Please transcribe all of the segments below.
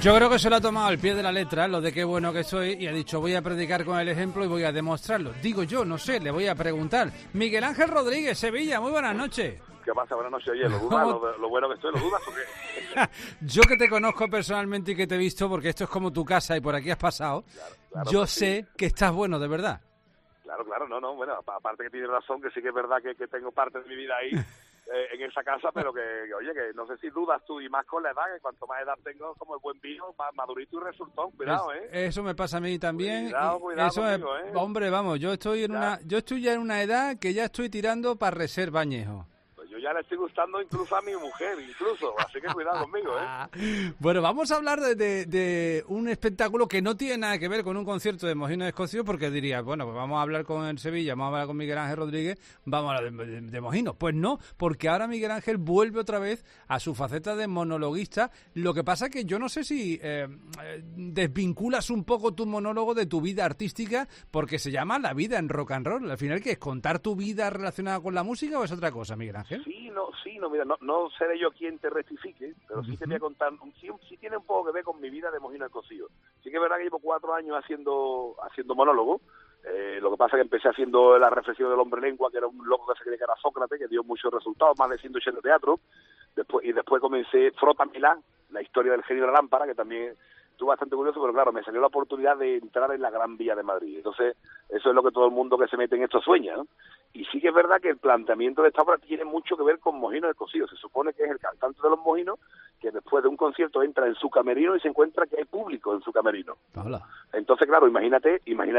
Yo creo que se lo ha tomado al pie de la letra, lo de qué bueno que soy, y ha dicho, voy a predicar con el ejemplo y voy a demostrarlo. Digo yo, no sé, le voy a preguntar. Miguel Ángel Rodríguez, Sevilla, muy buenas noches. ¿Qué pasa? Buenas noches. Oye, ¿lo dudas? Lo bueno que estoy, ¿lo dudas o qué? Yo que te conozco personalmente y que te he visto, porque esto es como tu casa y por aquí has pasado, claro, yo sé que estás bueno, de verdad. Claro, no, bueno, aparte que tienes razón, que sí que es verdad que tengo parte de mi vida ahí en esa casa, pero que, oye, que no sé si dudas tú, y más con la edad, que cuanto más edad tengo, como el buen vino, más madurito y resultón, cuidado, Eso me pasa a mí también. Cuidado eso conmigo, Hombre, vamos, yo estoy ya en una edad que ya estoy tirando para reserva añejo. Yo ya le estoy gustando incluso a mi mujer, así que cuidado conmigo, Bueno, vamos a hablar de un espectáculo que no tiene nada que ver con un concierto de Mojinos Escocios, porque diría, bueno, pues vamos a hablar con el Sevilla, vamos a hablar con Miguel Ángel Rodríguez, vamos a hablar de Mojinos. Pues no, porque ahora Miguel Ángel vuelve otra vez a su faceta de monologuista. Lo que pasa que yo no sé si desvinculas un poco tu monólogo de tu vida artística, porque se llama La vida en rock and roll. Al final, ¿qué es? ¿Contar tu vida relacionada con la música o es otra cosa, Miguel Ángel? Sí, mira, no seré yo quien te rectifique, pero sí te voy a contar, sí tiene un poco que ver con mi vida de Mojinos Escocios. Sí que es verdad que llevo 4 años haciendo monólogo. Lo que pasa es que empecé haciendo La reflexión del hombre lengua, que era un loco que se creía que era Sócrates, que dio muchos resultados, más de 180 teatros. Después comencé Frótamela, la historia del genio de la lámpara, que también estuvo bastante curioso, pero claro, me salió la oportunidad de entrar en la Gran Vía de Madrid. Entonces, eso es lo que todo el mundo que se mete en esto sueña, ¿no? Y sí que es verdad que el planteamiento de esta obra tiene mucho que ver con Mojinos Escocios. Se supone que es el cantante de los Mojinos que después de un concierto entra en su camerino y se encuentra que hay público en su camerino. Hola. Entonces, claro, imagínate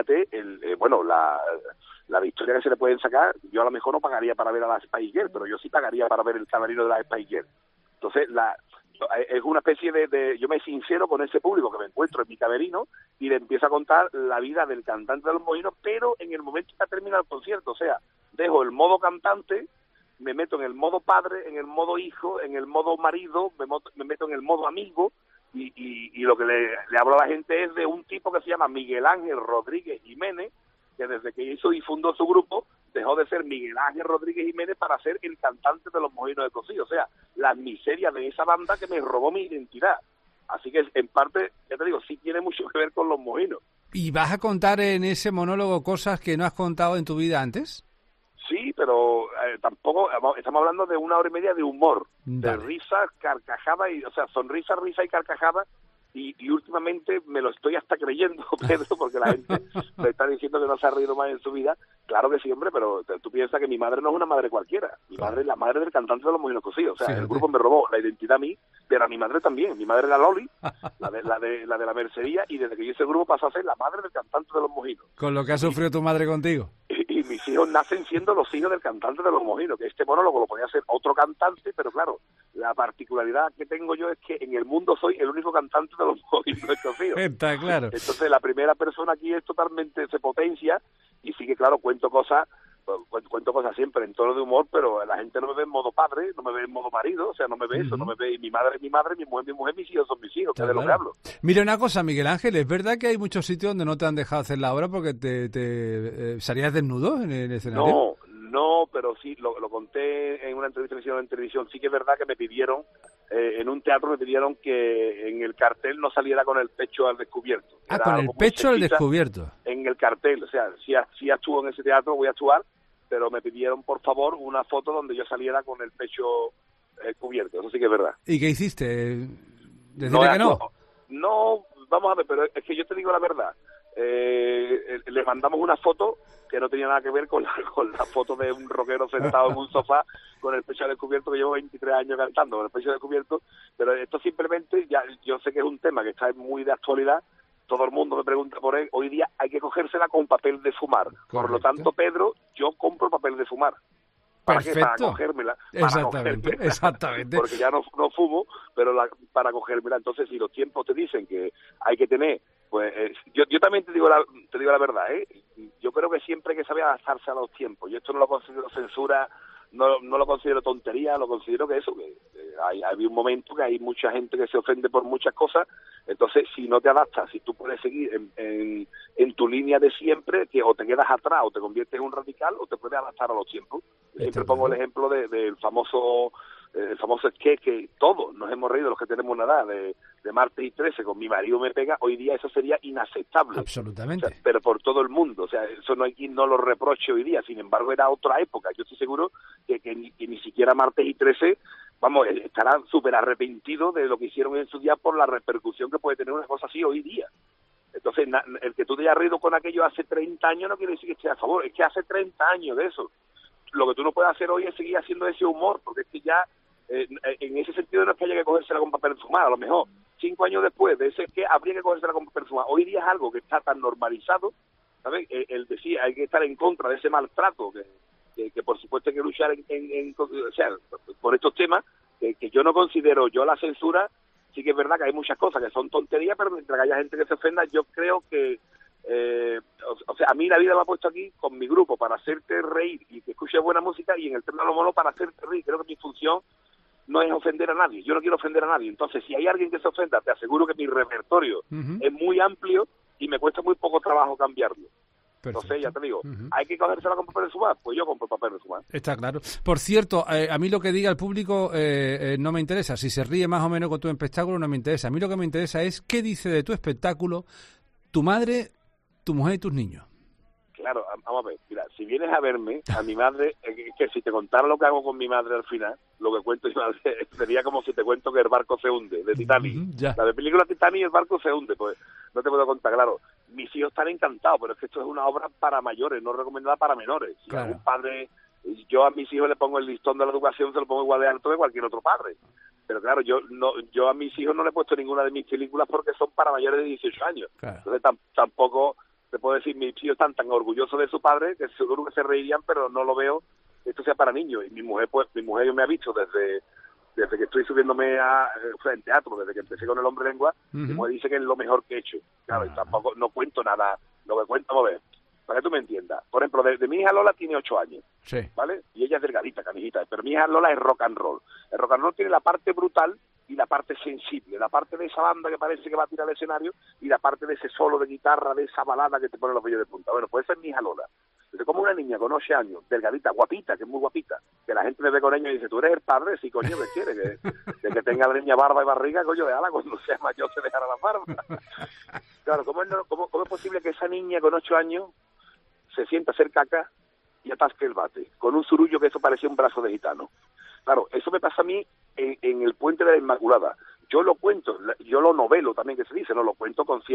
la victoria que se le pueden sacar. Yo a lo mejor no pagaría para ver a la Spice Girl, pero yo sí pagaría para ver el camerino de la Spice Girl. Entonces, es una especie yo me sincero con ese público que me encuentro en mi camerino y le empiezo a contar la vida del cantante de los Mojinos, pero en el momento que termina el concierto. O sea, dejo el modo cantante, me meto en el modo padre, en el modo hijo, en el modo marido, me meto en el modo amigo, y lo que le hablo a la gente es de un tipo que se llama Miguel Ángel Rodríguez Jiménez, que desde que hizo y fundó su grupo, dejó de ser Miguel Ángel Rodríguez Jiménez para ser el cantante de los Mojinos Escocios. O sea, las miserias de esa banda que me robó mi identidad. Así que, en parte, ya te digo, sí tiene mucho que ver con los Mojinos. ¿Y vas a contar en ese monólogo cosas que no has contado en tu vida antes? Sí, pero tampoco, estamos hablando de 1 hora y media de humor, de risa, carcajada, o sea, sonrisa, risa y carcajada. Y últimamente me lo estoy hasta creyendo, Pedro, porque la gente me está diciendo que no se ha reído más en su vida. Claro que sí, hombre, pero tú piensas que mi madre no es una madre cualquiera. Mi madre es la madre del cantante de los Mojinos Escocios. O sea, el grupo me robó la identidad a mí, pero a mi madre también. Mi madre era Loli, la de la mercería, y desde que yo hice el grupo pasó a ser la madre del cantante de los Mojinos. Con lo que ha sufrido tu madre contigo. Y mis hijos nacen siendo los hijos del cantante de los Mojinos, que este monólogo lo podía hacer otro cantante, pero claro, la particularidad que tengo yo es que en el mundo soy el único cantante de los Mojinos Escocios. Está claro. Entonces la primera persona aquí es totalmente, se potencia, y sí que claro, cuento cosas siempre en tono de humor, pero la gente no me ve en modo padre, no me ve en modo marido, o sea, no me ve eso, no me ve, mi madre es mi madre, mi mujer, mis hijos son mis hijos, que es de lo que hablo. Mira una cosa, Miguel Ángel, ¿es verdad que hay muchos sitios donde no te han dejado hacer la obra porque te salías desnudo en el escenario? No, pero sí, lo conté en una entrevista en televisión. Sí que es verdad que me pidieron, en un teatro me pidieron que en el cartel no saliera con el pecho al descubierto. Con el pecho al descubierto. En el cartel, o sea, si actúo en ese teatro, voy a actuar, pero me pidieron, por favor, una foto donde yo saliera con el pecho cubierto. Eso sí que es verdad. ¿Y qué hiciste? ¿Decirle que no? No, vamos a ver, pero es que yo te digo la verdad. Les mandamos una foto que no tenía nada que ver con la foto de un rockero sentado en un sofá con el pecho descubierto, que llevo 23 años cantando con el pecho descubierto, pero esto simplemente, ya yo sé que es un tema que está muy de actualidad, todo el mundo me pregunta por él, hoy día hay que cogérsela con papel de fumar. Correcto. Por lo tanto, Pedro, yo compro papel de fumar. Perfecto. Para cogérmela. Exactamente. Porque ya no fumo, pero para cogérmela. Entonces, si los tiempos te dicen que hay que tener, pues yo también te digo la verdad, yo creo que siempre hay que saber adaptarse a los tiempos. Yo esto no lo considero censura, no lo considero tontería, lo considero que hay un momento que hay mucha gente que se ofende por muchas cosas. Entonces, si no te adaptas, si tú puedes seguir en tu línea de siempre, que o te quedas atrás o te conviertes en un radical, o te puedes adaptar a los tiempos. Siempre pongo el ejemplo del famoso el famoso sketch que todos nos hemos reído, los que tenemos una edad, de martes y 13, con mi marido me pega, hoy día eso sería inaceptable. Absolutamente. O sea, pero por todo el mundo, o sea, eso no hay quien no lo reproche hoy día, sin embargo era otra época. Yo estoy seguro que ni siquiera martes y 13, vamos, estarán súper arrepentidos de lo que hicieron en su día por la repercusión que puede tener una cosa así hoy día. Entonces, el que tú te hayas reído con aquello hace 30 años no quiere decir que esté a favor, es que hace 30 años de eso. Lo que tú no puedes hacer hoy es seguir haciendo ese humor, porque es que ya, en ese sentido no es que haya que cogérsela con papel fumado, a lo mejor 5 años después de ese que habría que cogérsela con papel fumado. Hoy día es algo que está tan normalizado, ¿sabes? El decir, hay que estar en contra de ese maltrato, que por supuesto hay que luchar o sea, por estos temas, que yo no considero, yo la censura, sí que es verdad que hay muchas cosas que son tonterías, pero mientras que haya gente que se ofenda, yo creo que o sea, a mí la vida me ha puesto aquí con mi grupo para hacerte reír y que escuches buena música, y en el tema de los monos para hacerte reír. Creo que mi función no es ofender a nadie, yo no quiero ofender a nadie. Entonces, si hay alguien que se ofenda, te aseguro que mi repertorio es muy amplio y me cuesta muy poco trabajo cambiarlo. Perfecto. Entonces, ya te digo, ¿hay que cogérsela con papel de fumar? Pues yo compro papel de fumar. Está claro. Por cierto, a mí lo que diga el público no me interesa. Si se ríe más o menos con tu espectáculo, no me interesa. A mí lo que me interesa es qué dice de tu espectáculo tu madre, tu mujer y tus niños. Claro, vamos a ver, mira, si vienes a verme, a mi madre, que si te contara lo que hago con mi madre al final, lo que cuento mi madre sería como si te cuento que el barco se hunde, de Titanic. La de película Titanic y el barco se hunde, pues no te puedo contar, claro. Mis hijos están encantados, pero es que esto es una obra para mayores, no recomendada para menores. Si algún padre, yo a mis hijos le pongo el listón de la educación, se lo pongo igual de alto que cualquier otro padre. Pero claro, yo a mis hijos no le he puesto ninguna de mis películas porque son para mayores de 18 años. Claro. Entonces tampoco te puedo decir, mis hijos están tan orgullosos de su padre que seguro que se reirían, pero no lo veo que esto sea para niños. Y mi mujer yo me ha visto desde que estoy subiéndome en teatro, desde que empecé con El Hombre Lengua, mi mujer dice que es lo mejor que he hecho. Claro, y tampoco no cuento nada. Lo que cuento, vamos a ver, para que tú me entiendas. Por ejemplo, de mi hija Lola tiene 8 años, ¿vale? Y ella es delgadita, canijita, pero mi hija Lola es rock and roll. El rock and roll tiene la parte brutal y la parte sensible, la parte de esa banda que parece que va a tirar al escenario y la parte de ese solo de guitarra, de esa balada que te pone los vellos de punta. Bueno, pues esa es mi hija Lola. Entonces, como una niña con 8 años, delgadita, guapita, que es muy guapita, que la gente me ve con ella y dice, tú eres el padre, sí, coño, ¿qué quiere? De que tenga la niña barba y barriga, coño, déjala, cuando sea mayor se dejará la barba. Claro, ¿cómo es posible que esa niña con 8 años se sienta a hacer caca y atasque el bate, con un surullo que eso parecía un brazo de gitano? Claro, eso me pasa a mí en el Puente de la Inmaculada. Yo lo cuento, yo lo novelo también, que se dice, no lo cuento con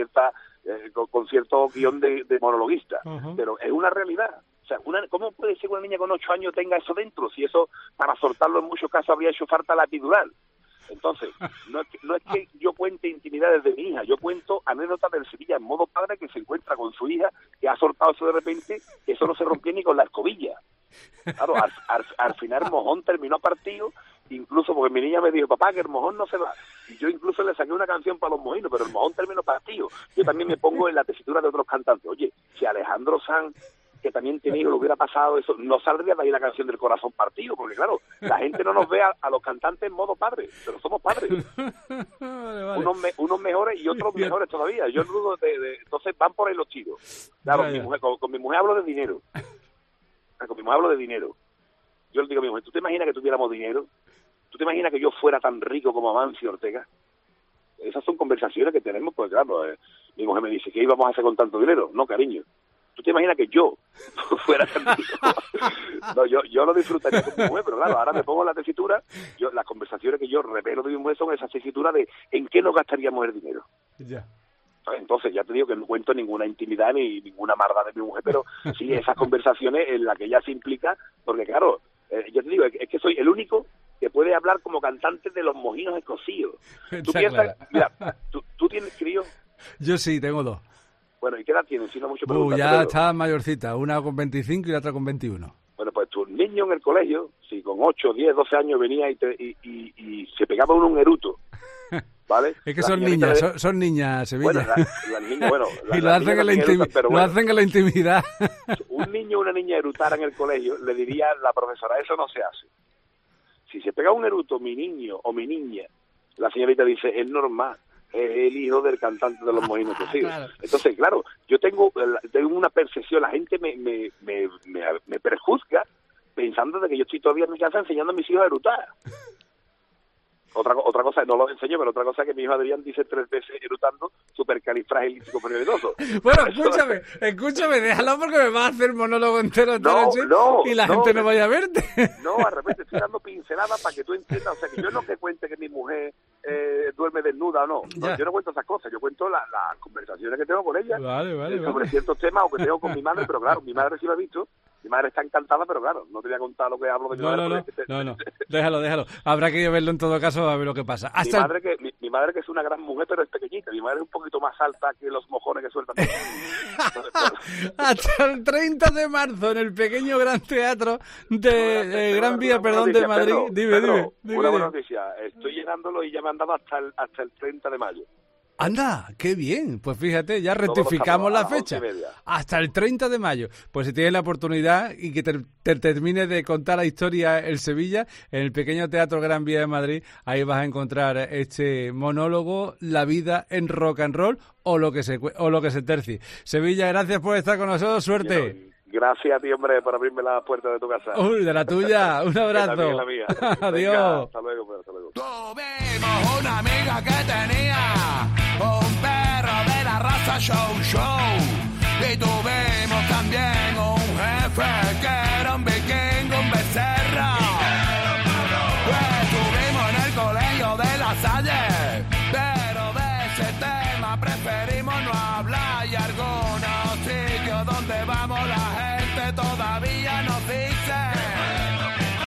cierto guión de monologuista, pero es una realidad. O sea, ¿cómo puede ser que una niña con 8 años tenga eso dentro? Si eso, para soltarlo en muchos casos, habría hecho falta la epidural. Entonces, no es que yo cuente intimidades de mi hija, yo cuento anécdotas del Sevilla en modo padre que se encuentra con su hija, que ha soltado eso de repente, que eso no se rompió ni con la escobilla. Claro, al final el mojón terminó partido, incluso porque mi niña me dijo, papá, que el mojón no se va. Y yo incluso le saqué una canción para los mojinos, pero el mojón terminó partido. Yo también me pongo en la tesitura de otros cantantes. Oye, si Alejandro Sanz, que también tiene hijos, lo hubiera pasado eso, no saldría de ahí la canción del corazón partido, porque claro, la gente no nos ve a los cantantes en modo padre, pero somos padres. Vale. Unos mejores y otros mejores todavía. Yo dudo entonces van por ahí los tiros. Claro, con mi mujer hablo de dinero. Con mi mujer hablo de dinero. Yo le digo a mi mujer, ¿tú te imaginas que tuviéramos dinero? ¿Tú te imaginas que yo fuera tan rico como Amancio Ortega? Esas son conversaciones que tenemos, pues claro, mi mujer me dice, ¿qué íbamos a hacer con tanto dinero? No, cariño. ¿Tú te imaginas que yo fuera tan rico? No, yo lo disfrutaría con mi mujer, pero claro, ahora me pongo en la tesitura, las conversaciones que yo revelo de mi mujer son esas tesituras de en qué nos gastaríamos el dinero. Ya. Entonces, ya te digo que no cuento ninguna intimidad ni ninguna maldad de mi mujer, pero sí esas conversaciones en las que ella se implica, porque claro, yo te digo, es que soy el único que puede hablar como cantante de los mojinos escocidos. Tú piensas, mira, ¿tú tienes críos? Yo sí, tengo 2. Bueno, ¿y qué edad tienes? Si no mucho ya está mayorcita, una con 25 y la otra con 21. Bueno, pues tu niño en el colegio, si con 8, 10, 12 años venía y se pegaba un eruto, ¿vale? Es que son niñas, Sevilla. Bueno, y lo hacen en la intimidad. Un niño o una niña erutara en el colegio, le diría la profesora, eso no se hace. Si se pega un eruto, mi niño o mi niña, la señorita dice, es normal, es el hijo del cantante de los mojinos cocidos. Claro. Entonces, claro, yo tengo una percepción, la gente me prejuzga pensando de que yo estoy todavía en mi casa enseñando a mis hijos a erutar. Otra cosa, no lo enseño, pero otra cosa es que mi hijo Adrián dice 3 veces erutando supercalifragilístico-espialidoso. Bueno, escúchame, déjalo porque me vas a hacer monólogo entero esta noche y la gente no vaya a verte. No, de repente estoy dando pinceladas para que tú entiendas. O sea, que yo no te cuente que mi mujer duerme desnuda o no. Yo no cuento esas cosas, yo cuento las conversaciones que tengo con ella sobre ciertos temas o que tengo con mi madre, pero claro, mi madre sí lo ha visto. Mi madre está encantada, pero claro, no te voy a contar lo que hablo de mi madre. No, déjalo. Habrá que verlo en todo caso a ver lo que pasa. Mi madre que es una gran mujer, pero es pequeñita. Mi madre es un poquito más alta que los mojones que sueltan. Hasta el 30 de marzo en el pequeño Gran Teatro de Gran Vía, de Madrid. Dime. Una buena noticia. Estoy llenándolo y ya me han dado hasta el 30 de mayo. ¡Anda! ¡Qué bien! Pues fíjate, ya rectificamos la fecha. Hasta el 30 de mayo. Pues si tienes la oportunidad y que te termine de contar la historia el Sevilla, en el pequeño Teatro Gran Vía de Madrid, ahí vas a encontrar este monólogo, La vida en rock and roll o lo que se tercie. Sevilla, gracias por estar con nosotros. ¡Suerte! Gracias a ti, hombre, por abrirme la puerta de tu casa. Uy, de la tuya. Un abrazo. También la mía. Adiós. Venga, hasta luego. Tuvimos una amiga que tenía un perro de la raza Show Show.